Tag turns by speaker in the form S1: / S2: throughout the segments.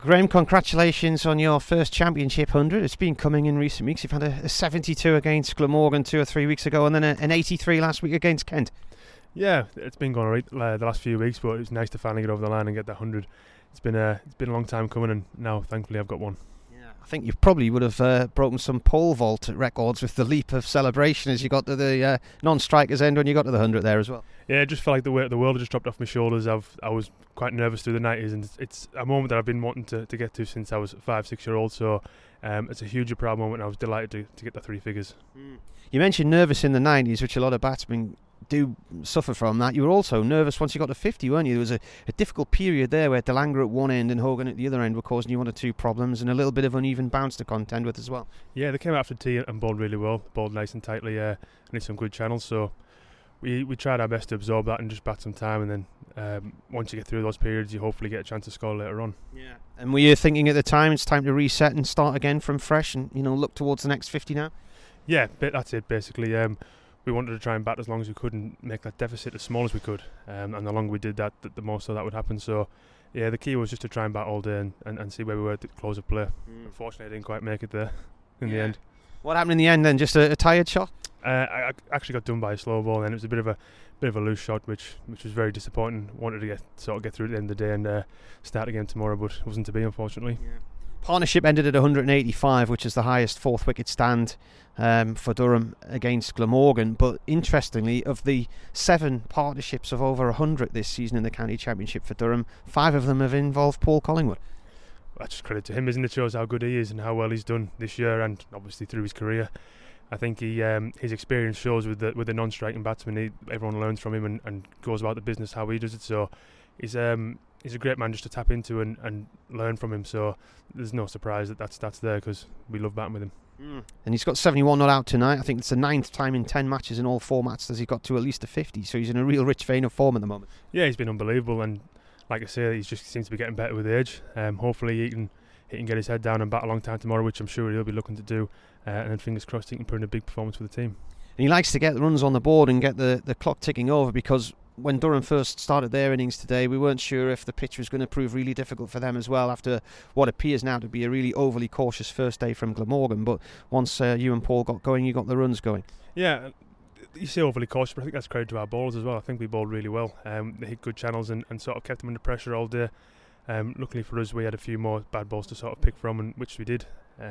S1: Graham, congratulations on your first championship 100. It's been coming in recent weeks. You've had a 72 against Glamorgan 2 or 3 weeks ago, and then an 83 last week against Kent.
S2: Yeah, it's been going alright the last few weeks, but it's nice to finally get over the line and get that 100. It's been a long time coming, and now thankfully I've got one.
S1: I think you probably would have broken some pole vault records with the leap of celebration as you got to the non-strikers end when you got to the 100 there as well.
S2: Yeah, it just felt like the world had just dropped off my shoulders. I was quite nervous through the 90s, and it's a moment that I've been wanting to get to since I was 5-6 year old, so it's a hugely proud moment, and I was delighted to get the 3 figures.
S1: You mentioned nervous in the 90s, which a lot of batsmen do suffer from that. You were also nervous once you got to 50, weren't you? There was a difficult period there where Delanga at one end and Hogan at the other end were causing you 1 or 2 problems, and a little bit of uneven bounce to contend with as well.
S2: Yeah, they came after tee and bowled really well, bowled nice and tightly, and hit some good channels, so we tried our best to absorb that and just bat some time, and then once you get through those periods you hopefully get a chance to score later on.
S1: Yeah. And were you thinking at the time it's time to reset and start again from fresh and look towards the next 50 now?
S2: Yeah, that's it basically. We wanted to try and bat as long as we could and make that deficit as small as we could, and the longer we did that, the more so that would happen. So yeah, the key was just to try and bat all day and see where we were at the close of play. Unfortunately I didn't quite make it there in the end. What
S1: happened in the end then? Just a tired shot?
S2: I actually got done by a slow ball, and it was a bit of a loose shot, which was very disappointing. Wanted to get through at the end of the day and start again tomorrow, but it wasn't to be, unfortunately.
S1: Yeah. Partnership ended at 185, which is the highest fourth wicket stand for Durham against Glamorgan. But interestingly, of the 7 partnerships of over 100 this season in the county championship for Durham, 5 of them have involved Paul Collingwood.
S2: That's just credit to him, isn't it? Shows how good he is and how well he's done this year and obviously through his career. I think his experience shows with the non-striking batsman. Everyone learns from him and goes about the business how he does it. So he's a great man just to tap into and learn from him. So there's no surprise that's there, because we love batting with him.
S1: And he's got 71 not out tonight. I think it's the 9th time in 10 matches in all formats that he's got to at least a 50. So he's in a real rich vein of form at the moment. Yeah,
S2: he's been unbelievable, and like I say, he just seems to be getting better with age. Hopefully he can get his head down and bat a long time tomorrow, which I'm sure he'll be looking to do. And then fingers crossed he can put in a big performance for the team.
S1: And he likes to get the runs on the board and get the clock ticking over, because when Durham first started their innings today, we weren't sure if the pitch was going to prove really difficult for them as well, after what appears now to be a really overly cautious first day from Glamorgan. But once you and Paul got going, you got the runs going.
S2: Yeah, you say overly cautious, but I think that's credit to our bowlers as well. I think we bowled really well. They hit good channels and sort of kept them under pressure all day. Luckily for us, we had a few more bad balls to sort of pick from, and which we did.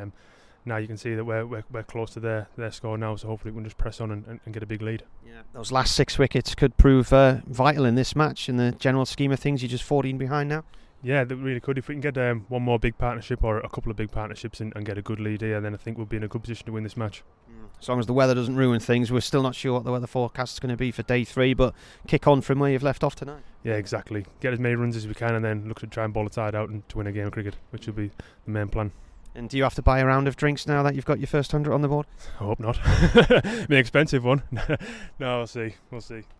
S2: Now you can see that we're close to their score now, so hopefully we can just press on and get a big lead.
S1: Yeah, those last 6 wickets could prove vital in this match. In the general scheme of things, you're just 14 behind now.
S2: Yeah, they really could. If we can get one more big partnership or a couple of big partnerships and get a good lead here, then I think we'll be in a good position to win this match.
S1: As long as the weather doesn't ruin things. We're still not sure what the weather forecast is going to be for day 3, but kick on from where you've left off tonight.
S2: Yeah, exactly. Get as many runs as we can, and then look to try and bowl a side out and to win a game of cricket, which will be the main plan.
S1: And do you have to buy a round of drinks now that you've got your first 100 on the board?
S2: I hope not. An expensive one. No, we'll see.